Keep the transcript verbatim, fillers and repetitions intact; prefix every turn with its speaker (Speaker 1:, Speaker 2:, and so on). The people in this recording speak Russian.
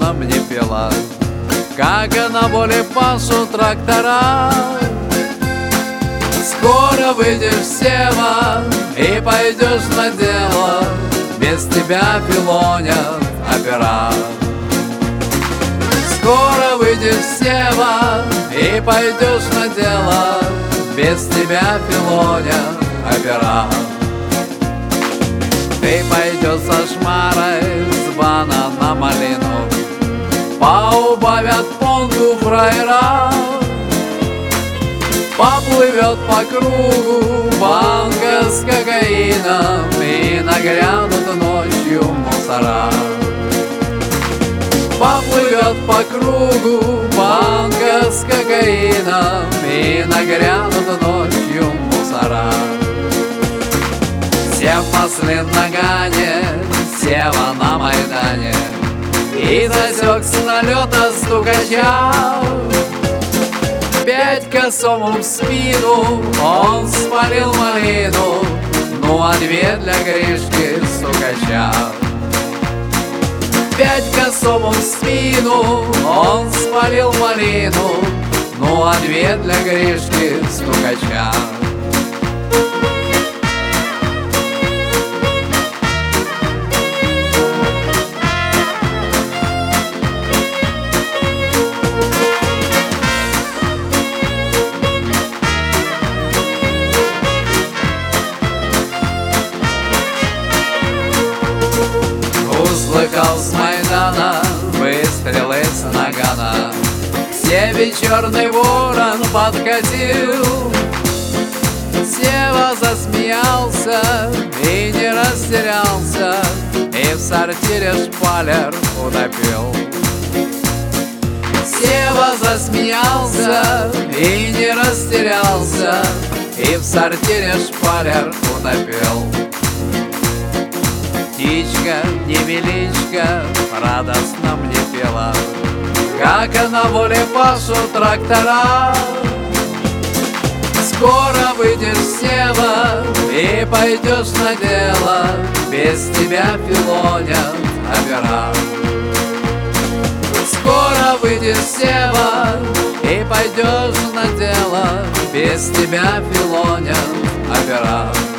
Speaker 1: нам не пела, как на поле пашут трактора. Скоро выйдешь, Сева, и пойдешь на дело, без тебя пилонят опера. Скоро выйдешь, Сева, и пойдешь на дело, без тебя пилонят опера. Ты пойдешь со шмарой, с бана на малину, поубавят понту фраера. Поплывет по кругу банка с кокаином, и нагрянут ночью мусора. Поплывет по кругу банка с кокаином, и нагрянут ночью мусора. Сев маслин нагане, Сева на Майдане, и засек с налета стукача. Пять косому в спину он спалил малину, ну а две для Гришки стукача. Пять косому в спину он спалил малину, ну а две для Гришки стукача. Услыхал с Майдана выстрелы с нагана, к себе черный ворон подкатил. Сева засмеялся и не растерялся, и в сортире шпалер утопил. Сева засмеялся и не растерялся, и в сортире шпалер утопил. Птичка, невеличка, радостно мне пела, как на воле пашут трактора. Скоро выйдешь, Сева, и пойдешь на дело, без тебя пилонят опера. Скоро выйдешь, Сева, и пойдешь на дело, без тебя пилонят опера.